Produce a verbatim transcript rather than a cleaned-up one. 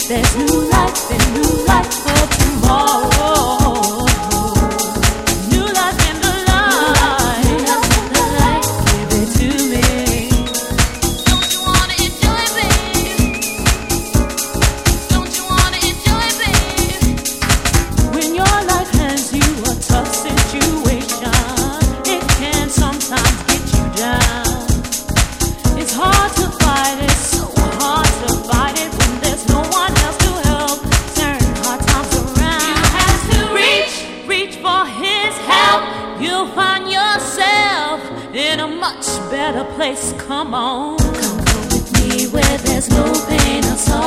There's new life and new life for tomorrow. New life in the light. New life in the light. Give it to me. Don't you wanna enjoy, babe? Don't you wanna enjoy, babe? When your life hands you a tough situation, it can sometimes get you down. It's hard to fight it, so hard to fight it when there's no one else to help turn hard times around. You have to reach, reach for his help. You'll find yourself in a much better place. Come on, come go with me where there's no pain or sorrow.